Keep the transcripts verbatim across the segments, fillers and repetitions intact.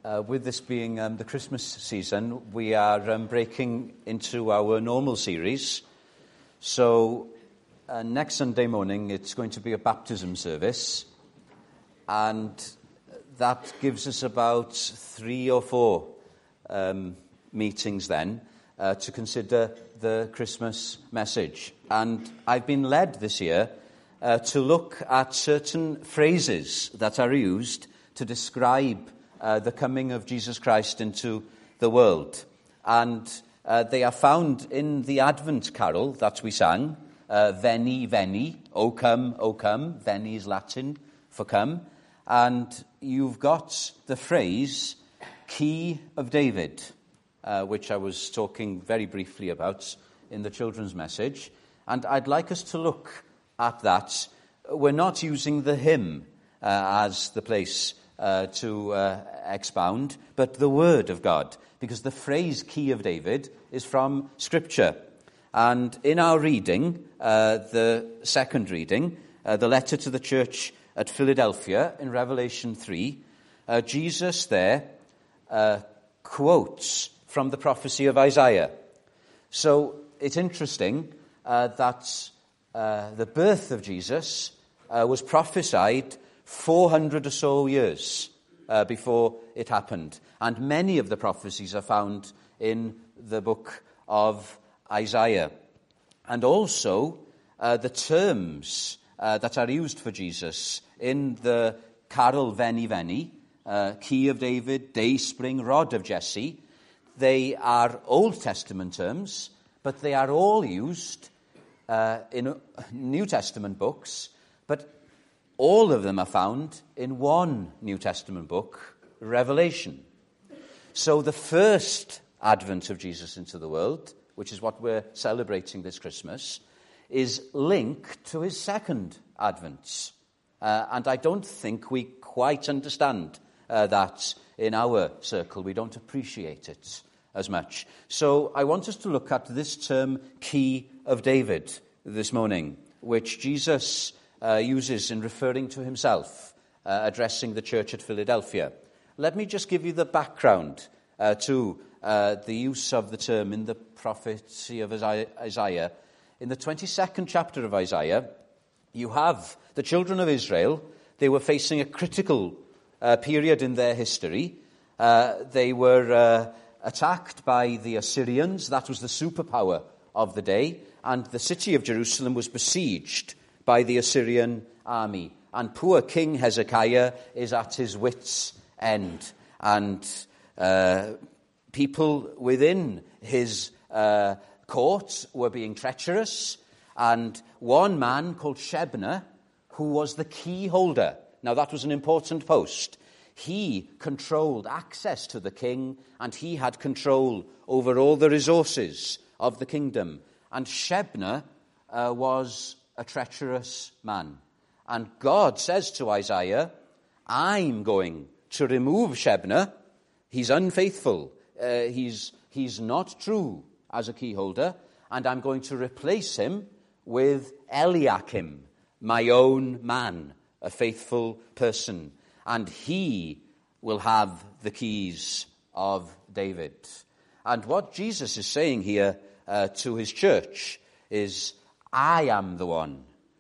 Uh, with this being um, the Christmas season, we are um, breaking into our normal series. So uh, next Sunday morning, it's going to be a baptism service. And that gives us about three or four um, meetings then uh, to consider the Christmas message. And I've been led this year uh, to look at certain phrases that are used to describe Uh, the coming of Jesus Christ into the world. And uh, they are found in the Advent carol that we sang, uh, Veni, Veni, O come, O come. Veni is Latin for come. And you've got the phrase, Key of David, uh, which I was talking very briefly about in the children's message. And I'd like us to look at that. We're not using the hymn uh, as the place Uh, to uh, expound, but the Word of God, because the phrase Key of David is from Scripture. And in our reading, uh, the second reading, uh, the letter to the church at Philadelphia in Revelation three, uh, Jesus there uh, quotes from the prophecy of Isaiah. So it's interesting uh, that uh, the birth of Jesus uh, was prophesied four hundred or so years uh, before it happened. And many of the prophecies are found in the book of Isaiah. And also uh, the terms uh, that are used for Jesus in the carol Veni Veni, uh, Key of David, Dayspring, Rod of Jesse, they are Old Testament terms, but they are all used uh, in New Testament books, but all of them are found in one New Testament book, Revelation. So the first advent of Jesus into the world, which is what we're celebrating this Christmas, is linked to his second advent. Uh, and I don't think we quite understand uh, that in our circle. We don't appreciate it as much. So I want us to look at this term, Key of David, this morning, which Jesus Uh, uses in referring to himself, uh, addressing the church at Philadelphia. Let me just give you the background uh, to uh, the use of the term in the prophecy of Isaiah. In the twenty-second chapter of Isaiah, you have the children of Israel. They were facing a critical uh, period in their history. Uh, they were uh, attacked by the Assyrians. That was the superpower of the day. And the city of Jerusalem was besieged by the Assyrian army. And poor King Hezekiah is at his wits' end. And uh, people within his uh, court were being treacherous. And one man called Shebna, who was the key holder. Now that was an important post. He controlled access to the king, and he had control over all the resources of the kingdom. And Shebna uh, was a treacherous man. And God says to Isaiah, I'm going to remove Shebna. He's unfaithful. Uh, he's, he's not true as a key holder. And I'm going to replace him with Eliakim, my own man, a faithful person. And he will have the keys of David. And what Jesus is saying here uh, to his church is, I am the one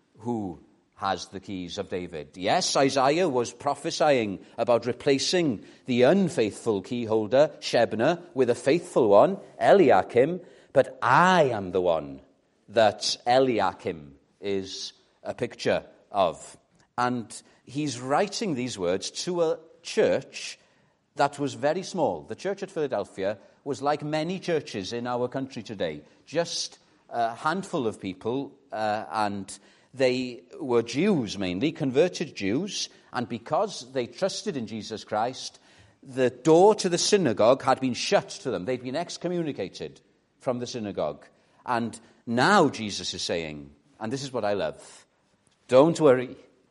who has the keys of David. Yes, Isaiah was prophesying about replacing the unfaithful key holder, Shebna, with a faithful one, Eliakim, but I am the one that Eliakim is a picture of. And he's writing these words to a church that was very small. The church at Philadelphia was like many churches in our country today, just a handful of people, uh, and they were Jews mainly, converted Jews, and because they trusted in Jesus Christ, the door to the synagogue had been shut to them. They'd been excommunicated from the synagogue. And now Jesus is saying, and this is what I love, don't worry.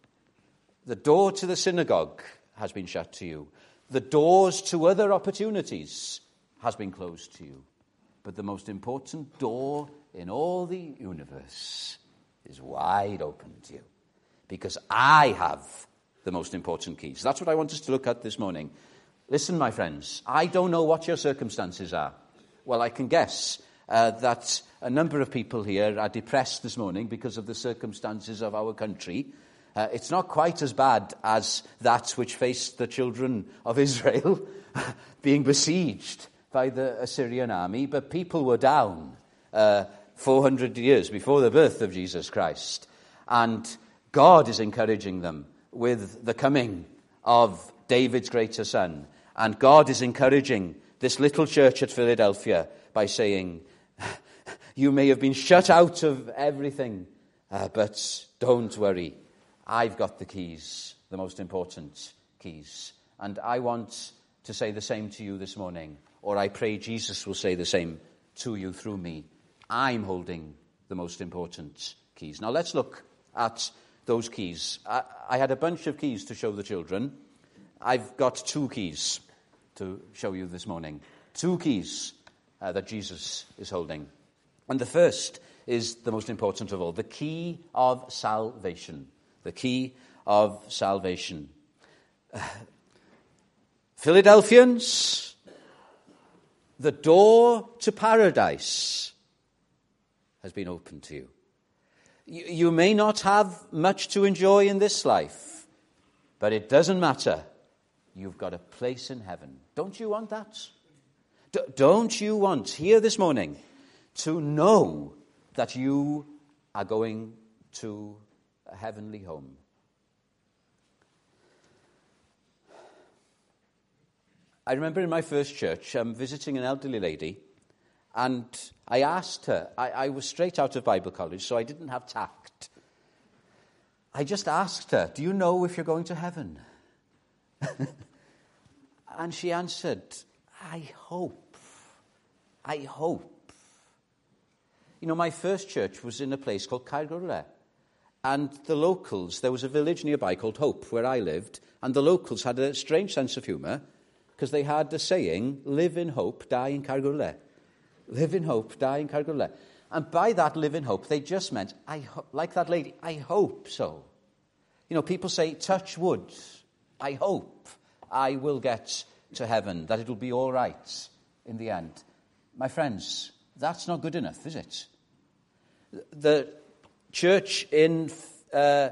The door to the synagogue has been shut to you. The doors to other opportunities has been closed to you. But the most important door in all the universe is wide open to you, because I have the most important keys. That's what I want us to look at this morning. Listen, my friends, I don't know what your circumstances are. Well, I can guess uh, that a number of people here are depressed this morning because of the circumstances of our country. Uh, it's not quite as bad as that which faced the children of Israel being besieged by the Assyrian army, but people were down uh, four hundred years before the birth of Jesus Christ. And God is encouraging them with the coming of David's greater son. And God is encouraging this little church at Philadelphia by saying, you may have been shut out of everything, uh, but don't worry. I've got the keys, the most important keys. And I want to say the same to you this morning, or I pray Jesus will say the same to you through me. I'm holding the most important keys. Now let's look at those keys. I, I had a bunch of keys to show the children. I've got two keys to show you this morning. Two keys uh, that Jesus is holding. And the first is the most important of all, the key of salvation. The key of salvation. Uh, Philadelphians, the door to paradise has been opened to you. you. You may not have much to enjoy in this life, but it doesn't matter. You've got a place in heaven. Don't you want that? D- don't you want, here this morning, to know that you are going to a heavenly home? I remember in my first church, um, visiting an elderly lady, and I asked her, I, I was straight out of Bible college, so I didn't have tact. I just asked her, do you know if you're going to heaven? And she answered, I hope. I hope. You know, my first church was in a place called Caergwrle. And the locals, there was a village nearby called Hope, where I lived, and the locals had a strange sense of humour, because they had the saying, live in hope, die in Caergwrle. Live in hope, die in Caergwrle. And by that live in hope, they just meant, I ho- like that lady, I hope so. You know, people say, touch wood. I hope I will get to heaven, that it'll be all right in the end. My friends, that's not good enough, is it? The church in uh,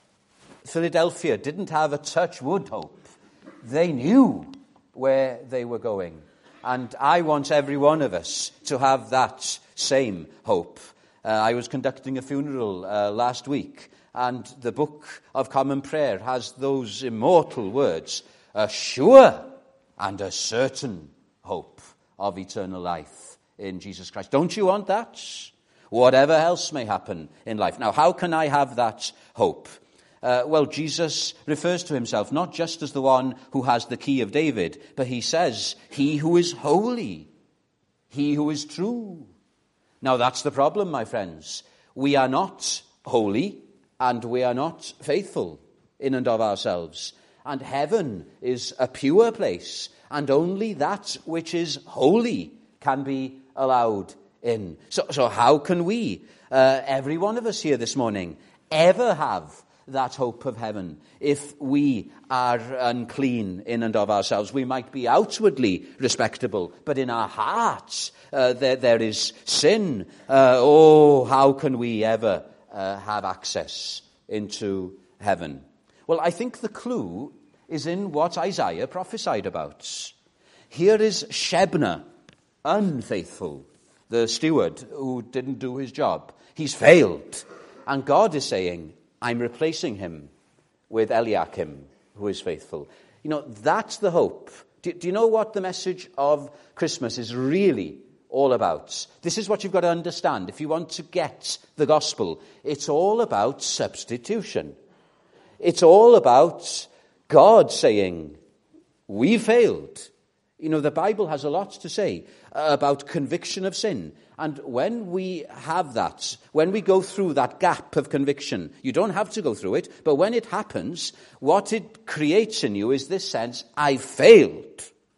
Philadelphia didn't have a touch wood hope. They knew where they were going. And I want every one of us to have that same hope. Uh, I was conducting a funeral uh, last week, and the Book of Common Prayer has those immortal words, a sure and a certain hope of eternal life in Jesus Christ. Don't you want that? Whatever else may happen in life. Now, how can I have that hope? Uh, well, Jesus refers to himself not just as the one who has the key of David, but he says, he who is holy, he who is true. Now, that's the problem, my friends. We are not holy, and we are not faithful in and of ourselves. And heaven is a pure place, and only that which is holy can be allowed in. So, so how can we, uh, every one of us here this morning, ever have that hope of heaven if we are unclean in and of ourselves? We might be outwardly respectable, but in our hearts uh, there, there is sin. Uh, oh, how can we ever uh, have access into heaven? Well, I think the clue is in what Isaiah prophesied about. Here is Shebna, unfaithful, the steward who didn't do his job. He's failed. And God is saying, I'm replacing him with Eliakim, who is faithful. You know, that's the hope. Do, do you know what the message of Christmas is really all about? This is what you've got to understand if you want to get the gospel. It's all about substitution. It's all about God saying, we failed. You know, the Bible has a lot to say about conviction of sin. And when we have that, when we go through that gap of conviction, you don't have to go through it, but when it happens, what it creates in you is this sense, I failed.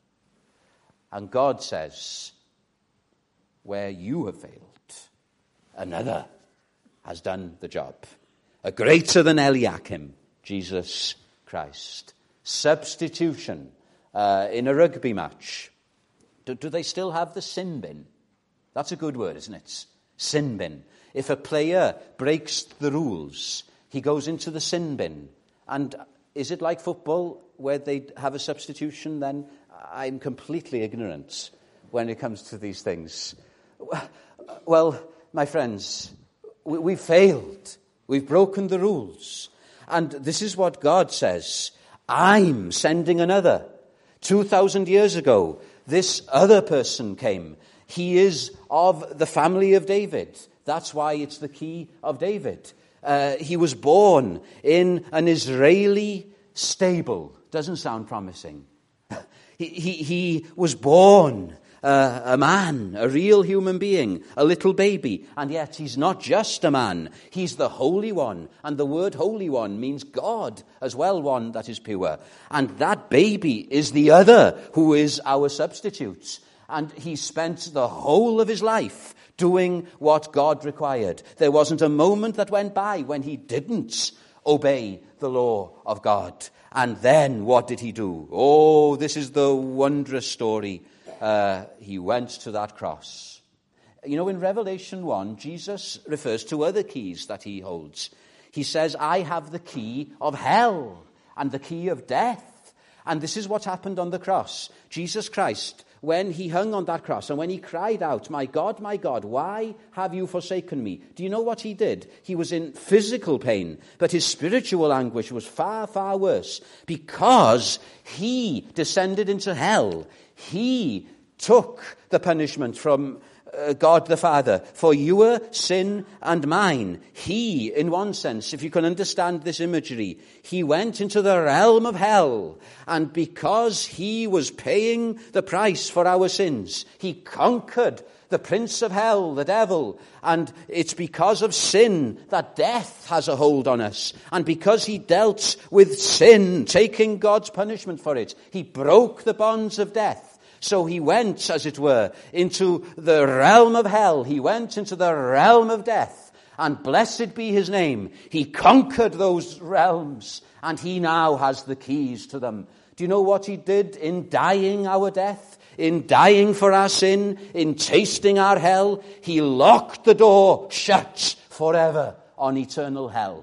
And God says, where you have failed, another has done the job. A greater than Eliakim, Jesus Christ. Substitution uh, in a rugby match, do, do they still have the sin bin? That's a good word, isn't it? Sin bin. If a player breaks the rules, he goes into the sin bin. And is it like football where they have a substitution then? I'm completely ignorant when it comes to these things. Well, my friends, we, we've failed. We've broken the rules. And this is what God says. I'm sending another. Two thousand years ago, this other person came. He is of the family of David. That's why it's the key of David. Uh, he was born in an Israeli stable. Doesn't sound promising. He, he, he was born uh, a man, a real human being, a little baby. And yet he's not just a man. He's the Holy One. And the word Holy One means God as well, one that is pure. And that baby is the other who is our substitute. And he spent the whole of his life doing what God required. There wasn't a moment that went by when he didn't obey the law of God. And then what did he do? Oh, this is the wondrous story. Uh, he went to that cross. You know, in Revelation one, Jesus refers to other keys that he holds. He says, I have the key of hell and the key of death. And this is what happened on the cross. Jesus Christ, when he hung on that cross and when he cried out, my God, my God, why have you forsaken me? Do you know what he did? He was in physical pain, but his spiritual anguish was far, far worse because he descended into hell. He took the punishment from uh, God the Father for your sin and mine. He, in one sense, if you can understand this imagery, he went into the realm of hell, and because he was paying the price for our sins, he conquered the prince of hell, the devil. And it's because of sin that death has a hold on us. And because he dealt with sin, taking God's punishment for it, he broke the bonds of death. So he went, as it were, into the realm of hell. He went into the realm of death. And blessed be his name. He conquered those realms. And he now has the keys to them. Do you know what he did in dying our death? In dying for our sin? In tasting our hell? He locked the door shut forever on eternal hell.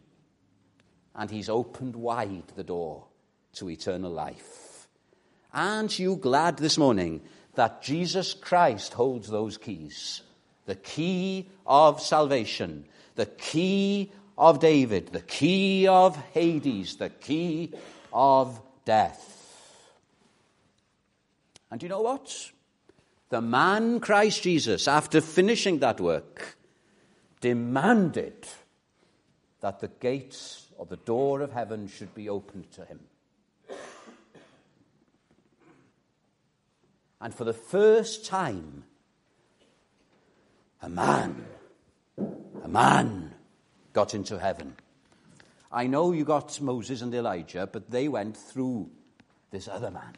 And he's opened wide the door to eternal life. Aren't you glad this morning that Jesus Christ holds those keys? The key of salvation, the key of David, the key of Hades, the key of death. And you know what? The man Christ Jesus, after finishing that work, demanded that the gates of the door of heaven should be opened to him. And for the first time, a man, a man got into heaven. I know you got Moses and Elijah, but they went through this other man.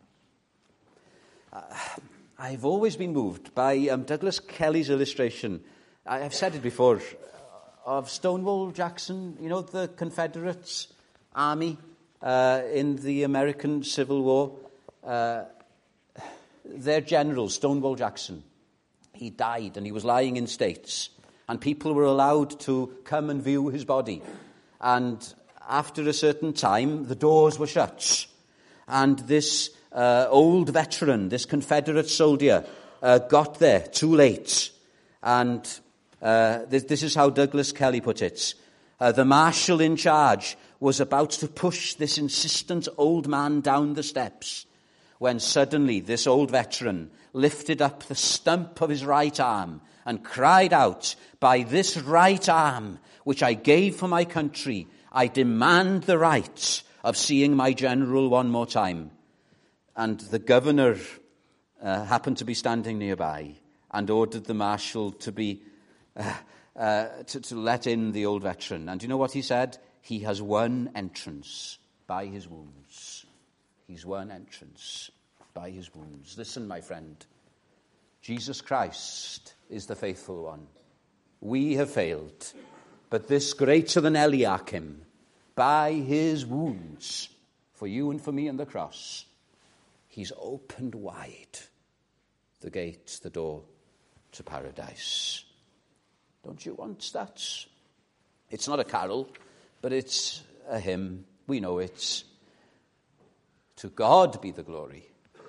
Uh, I've always been moved by um, Douglas Kelly's illustration. I've said it before, of Stonewall Jackson, you know, the Confederate army uh, in the American Civil War. Uh, Their general, Stonewall Jackson, he died and he was lying in states. And people were allowed to come and view his body. And after a certain time, the doors were shut. And this uh, old veteran, this Confederate soldier, uh, got there too late. And uh, this, this is how Douglas Kelly put it. Uh, the marshal in charge was about to push this insistent old man down the steps, when suddenly this old veteran lifted up the stump of his right arm and cried out, by this right arm, which I gave for my country, I demand the right of seeing my general one more time. And the governor uh, happened to be standing nearby and ordered the marshal to be uh, uh, to, to let in the old veteran. And do you know what he said? He has won entrance by his wounds. He's won entrance by his wounds. Listen, my friend. Jesus Christ is the faithful one. We have failed. But this greater than Eliakim, by his wounds, for you and for me on the cross, He's opened wide the gate, the door to paradise. Don't you want that? It's not a carol, but it's a hymn. We know it. To God be the glory.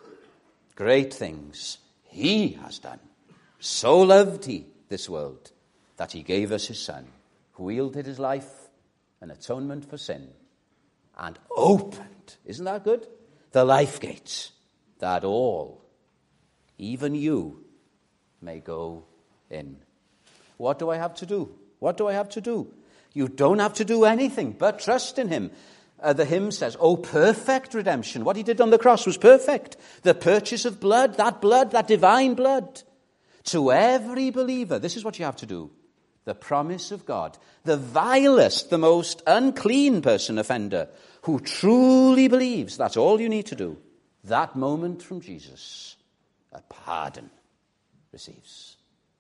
Great things he has done. So loved he this world that he gave us his Son, who yielded his life an atonement for sin and opened, isn't that good? The life gate, that all, even you, may go in. What do I have to do? What do I have to do? You don't have to do anything but trust in him. Uh, the hymn says, oh, perfect redemption. What he did on the cross was perfect. The purchase of blood, that blood, that divine blood. To every believer, this is what you have to do. The promise of God. The vilest, the most unclean person, offender, who truly believes, that's all you need to do. That moment from Jesus, a pardon receives.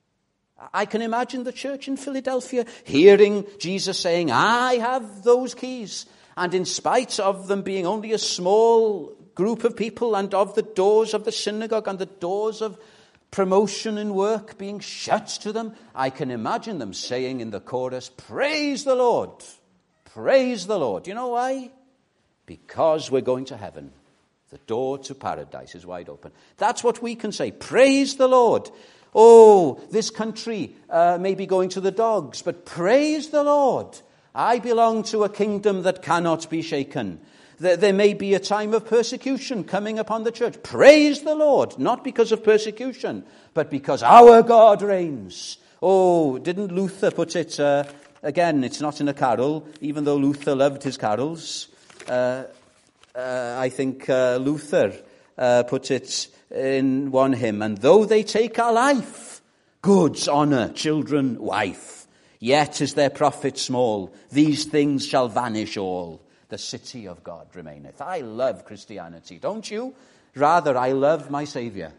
I can imagine the church in Philadelphia hearing Jesus saying, I have those keys. And in spite of them being only a small group of people and of the doors of the synagogue and the doors of promotion and work being shut to them, I can imagine them saying in the chorus, praise the Lord, praise the Lord. You know why? Because we're going to heaven. The door to paradise is wide open. That's what we can say. Praise the Lord. Oh, this country uh, may be going to the dogs, but praise the Lord. I belong to a kingdom that cannot be shaken. There, there may be a time of persecution coming upon the church. Praise the Lord, not because of persecution, but because our God reigns. Oh, didn't Luther put it, uh, again, it's not in a carol, even though Luther loved his carols. Uh, uh, I think uh, Luther uh, put it in one hymn, and though they take our life, goods, honour, children, wife, yet is their profit small. These things shall vanish all. The city of God remaineth. I love Christianity, don't you? Rather, I love my Saviour.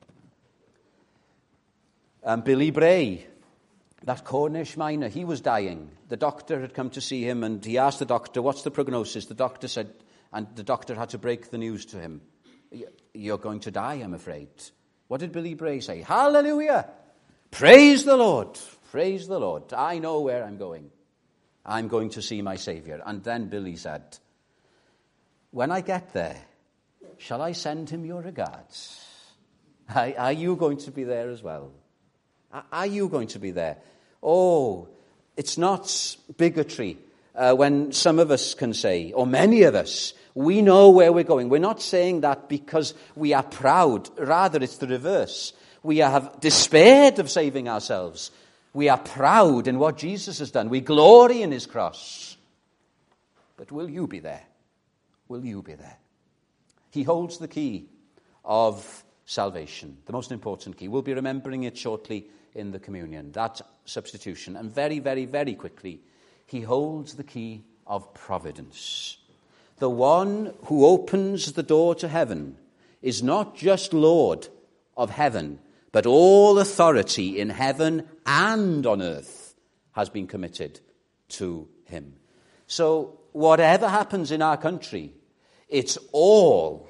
Um, Billy Bray, that Cornish miner, he was dying. The doctor had come to see him, and he asked the doctor, what's the prognosis? The doctor said, and the doctor had to break the news to him. You're going to die, I'm afraid. What did Billy Bray say? Hallelujah! Praise the Lord! Praise the Lord. I know where I'm going. I'm going to see my Saviour. And then Billy said, when I get there, shall I send him your regards? Are, are you going to be there as well? Are you going to be there? Oh, it's not bigotry uh, when some of us can say, or many of us, we know where we're going. We're not saying that because we are proud. Rather, it's the reverse. We have despaired of saving ourselves. We are proud in what Jesus has done. We glory in his cross. But will you be there? Will you be there? He holds the key of salvation, the most important key. We'll be remembering it shortly in the communion, that substitution. And very, very, very quickly, he holds the key of providence. The one who opens the door to heaven is not just Lord of heaven, but all authority in heaven and on earth has been committed to him. So whatever happens in our country, it's all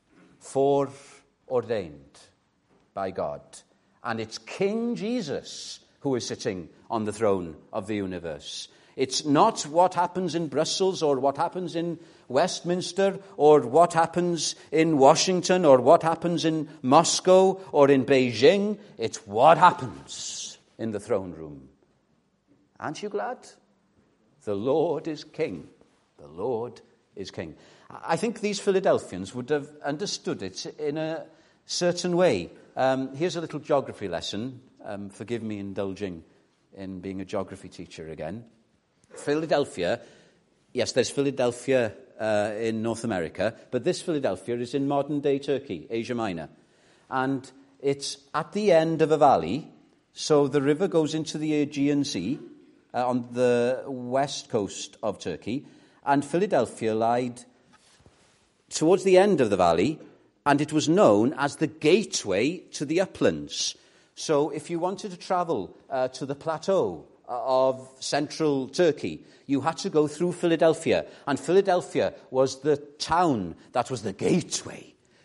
foreordained by God. And it's King Jesus who is sitting on the throne of the universe. It's not what happens in Brussels or what happens in Westminster or what happens in Washington or what happens in Moscow or in Beijing. It's what happens in the throne room. Aren't you glad? The Lord is King. The Lord is King. I think these Philadelphians would have understood it in a certain way. Um, here's a little geography lesson. Um, forgive me indulging in being a geography teacher again. Philadelphia, yes, there's Philadelphia uh, in North America, but this Philadelphia is in modern-day Turkey, Asia Minor. And it's at the end of a valley, so the river goes into the Aegean Sea uh, on the west coast of Turkey, and Philadelphia lied towards the end of the valley, and it was known as the gateway to the uplands. So if you wanted to travel uh, to the plateau of central Turkey, you had to go through Philadelphia. And Philadelphia was the town that was the gateway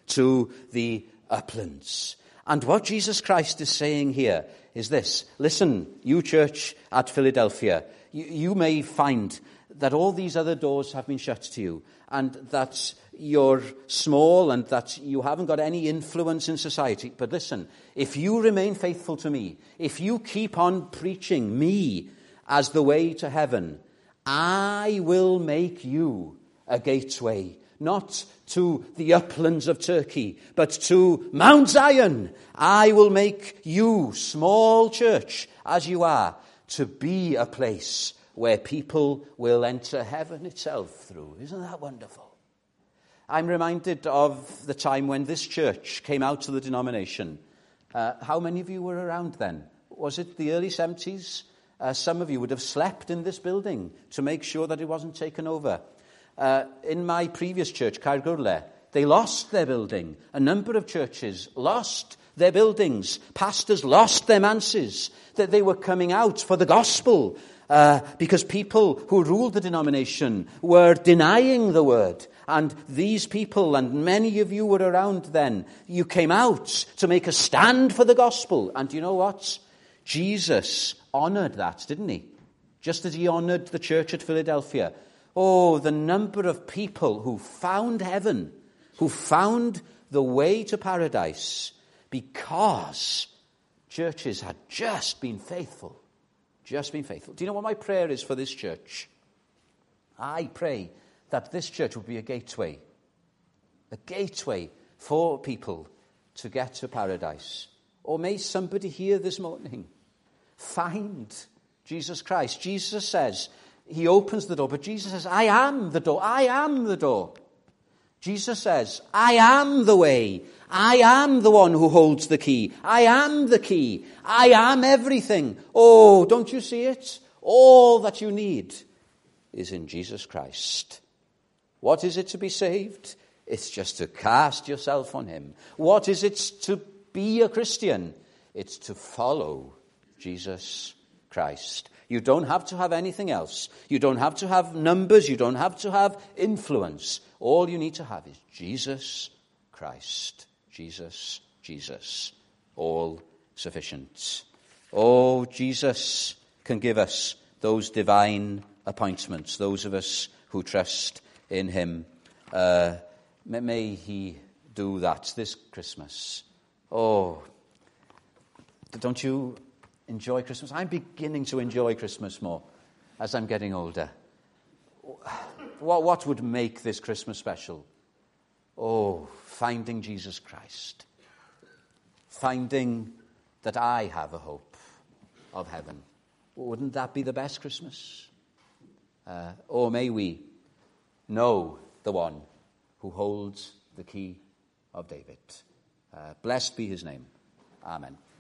to the uplands. And what Jesus Christ is saying here is this. Listen, you church at Philadelphia, you, you may find that all these other doors have been shut to you, and that you're small and that you haven't got any influence in society. But listen, if you remain faithful to me, if you keep on preaching me as the way to heaven, I will make you a gateway, not to the uplands of Turkey, but to Mount Zion. I will make you, small church as you are, to be a place where people will enter heaven itself through. Isn't that wonderful? I'm reminded of the time when this church came out of the denomination. Uh, how many of you were around then? Was it the early seventies? Uh, some of you would have slept in this building to make sure that it wasn't taken over. Uh, in my previous church, Caergwrle, they lost their building. A number of churches lost their buildings. Pastors lost their manses. That they were coming out for the gospel uh, because people who ruled the denomination were denying the word. And these people, and many of you were around then, you came out to make a stand for the gospel. And you know what? Jesus honored that, didn't he? Just as he honored the church at Philadelphia. Oh, the number of people who found heaven, who found the way to paradise, because churches had just been faithful. Just been faithful. Do you know what my prayer is for this church? I pray that this church will be a gateway. A gateway for people to get to paradise. Or may somebody here this morning find Jesus Christ. Jesus says, he opens the door, but Jesus says, I am the door. I am the door. Jesus says, I am the way. I am the one who holds the key. I am the key. I am everything. Oh, don't you see it? All that you need is in Jesus Christ. What is it to be saved? It's just to cast yourself on him. What is it to be a Christian? It's to follow Jesus Christ. You don't have to have anything else. You don't have to have numbers. You don't have to have influence. All you need to have is Jesus Christ. Jesus, Jesus. All sufficient. Oh, Jesus can give us those divine appointments, those of us who trust in him. Uh, may he do that this Christmas. Oh, don't you enjoy Christmas? I'm beginning to enjoy Christmas more as I'm getting older. What, what would make this Christmas special? Oh, finding Jesus Christ. Finding that I have a hope of heaven. Wouldn't that be the best Christmas? Uh, or may we know the one who holds the key of David. Uh, blessed be his name. Amen.